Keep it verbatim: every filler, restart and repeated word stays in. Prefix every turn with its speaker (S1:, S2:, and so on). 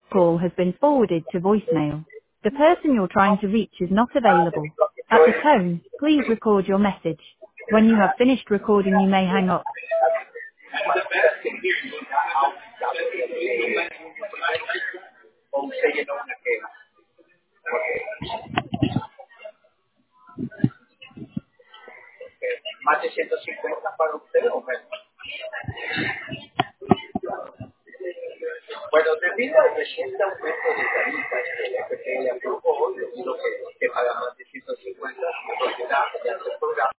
S1: call has been forwarded to voicemail. The person you're trying to reach is not available. At the tone, please record your message. When you have finished recording, you may hang up.
S2: Más de ciento cincuenta para usted o menos. Bueno, debido al reciente aumento de tarifas que el F P L aprobó, lo que, que paga más de ciento cincuenta por ya se programa.